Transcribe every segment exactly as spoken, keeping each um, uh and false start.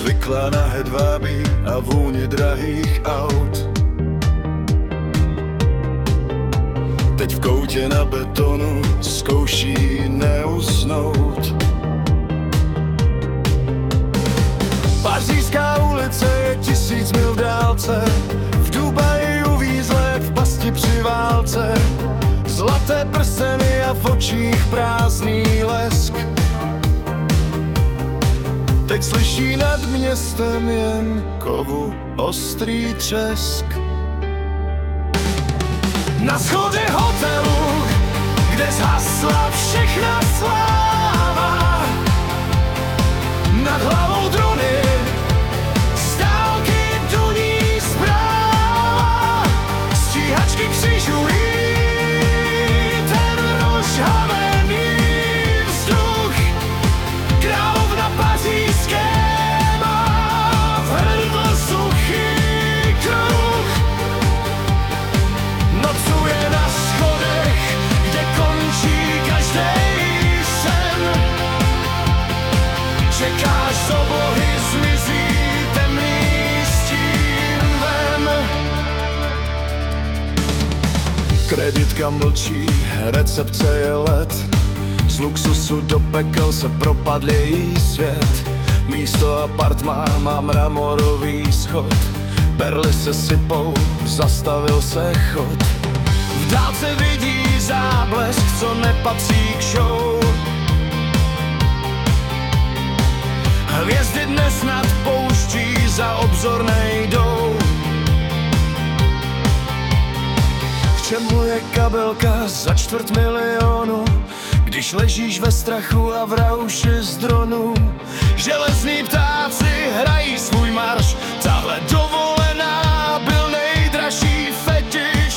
zvyklá na hedvábí a vůni drahých aut. Teď v koutě na betonu zkouší neusnout. Pařížská ulice je tisíc mil v dálce, v Dubaji uvízlé v pasti při válce. Zlaté prsteny a v očích prázdný lesk. Teď slyší nad městem jen kovu ostrý třesk. Na schodě hotelu, kde zhasla všechna sláva, nad hlavou drony, z dálky duní zpráva. Stíhačky křižují ten rozhavený vzduch. Královna pařížské má v hrdle suchý kruh. Nocuje na schodech, kde končí každej sen. Čekáš z oblohy, zmizí temný stín ven. Kreditka mlčí, recepce je led. Z luxusu do pekel se propadl její svět. Místo apartmá má mramorový schod. Perly se sypou, zastavil se chod. V dálce vidí záblesk, co nepatří k show. Hvězdy dnes nad pouští za obzor nejdou. K čemu je kabelka za čtvrt milionu, když ležíš ve strachu a v rauši z dronu? Železní ptáci hrají svůj marš, tahle dovolená byl nejdražší fetiš.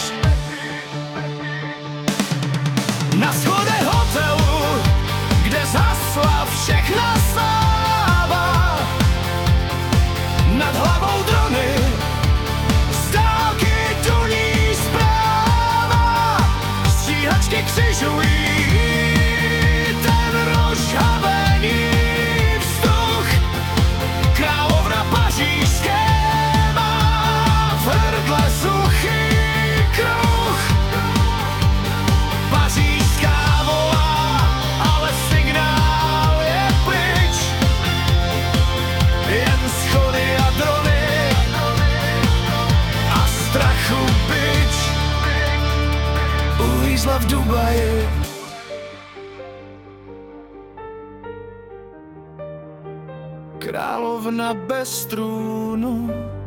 Na schodech hotelu, kde zhasla všechna sláva, nad hlavou drony, z dálky duní zpráva. Stíhačky křižují ten rozhavený vzduch. Královna pařížské má v hrdle suchý kruh. Pařížská volá, ale signál je pryč. Jen schody a drony a strachu bič. Uvízla v Dubaji, královna bez trůnu.